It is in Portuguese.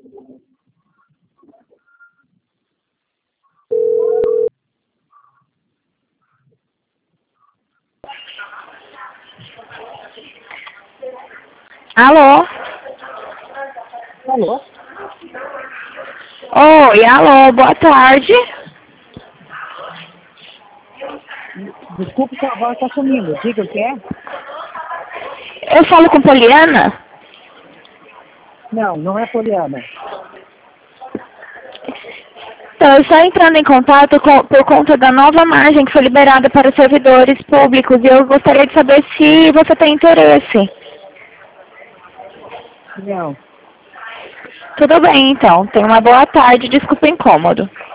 Alô? Alô? Oi, alô, boa tarde. Desculpe, sua voz está sumindo. Diga o que é? Eu falo com Poliana? Não, não é Poliana. Então, eu estou entrando em contato por conta da nova margem que foi liberada para os servidores públicos e eu gostaria de saber se você tem interesse. Não. Tudo bem, então. Tenha uma boa tarde. Desculpa o incômodo.